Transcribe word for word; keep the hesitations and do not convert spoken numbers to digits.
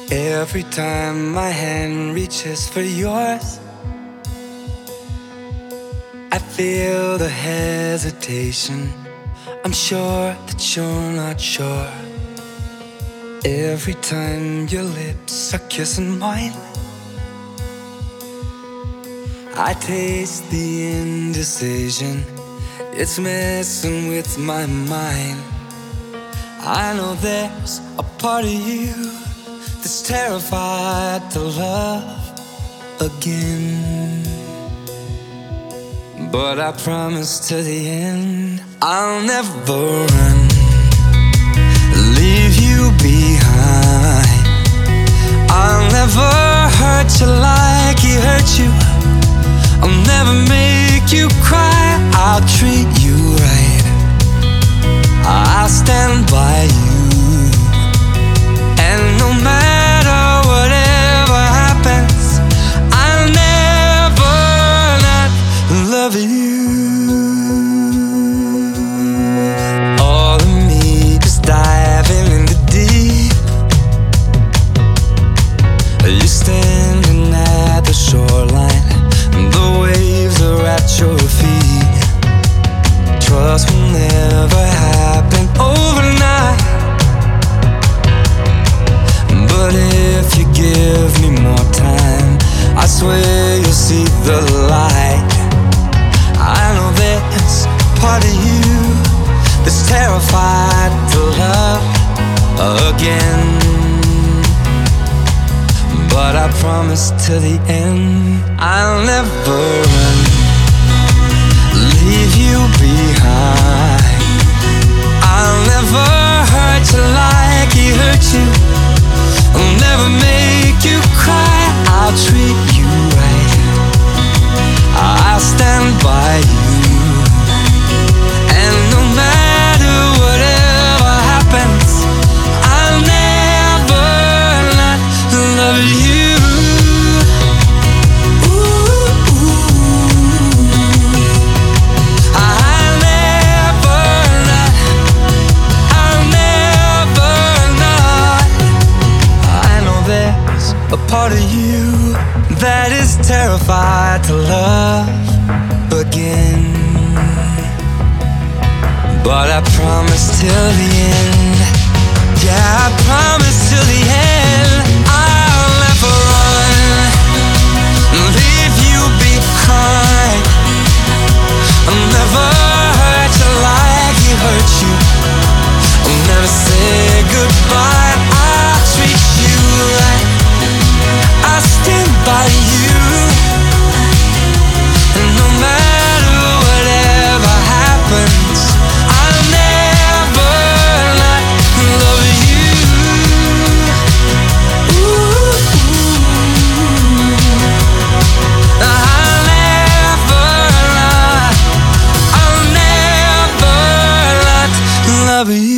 Every time my hand reaches for yours, I feel the hesitation. I'm sure that you're not sure. Every time your lips are kissing mine, I taste the indecision. It's messing with my mind. I know there's a part of you that's terrified to love again. But I promise to the end, I'll never run, leave you behind. I'll never hurt you like he hurt you. I'll never make you cry. I'll treat you right. I'll stand by you. And no matter whatever happens, I'll never not love you. All of me is diving in the deep. You standing at the shoreline, the waves are at your feet. Trust will never happen overnight, but if you give me more time, I swear you'll see the light. I know there's a part of you that's terrified to love again, but I promise to the end, I'll never run, leave you behind. I'll never hurt you like he hurt you. I'll never make you cry. I'll treat you right. I'll stand by you. And no matter whatever happens, I'll never not love you. A part of you that is terrified to love again, but I promise till the end. Yeah, I promise till the end, I'll never run, leave you behind. I'll never hurt you like he hurt you. I'll never say goodbye. I'll treat you right. I'll stand by you, and no matter whatever happens, I'll never not love you. Ooh, I'll never not, I'll never not love you.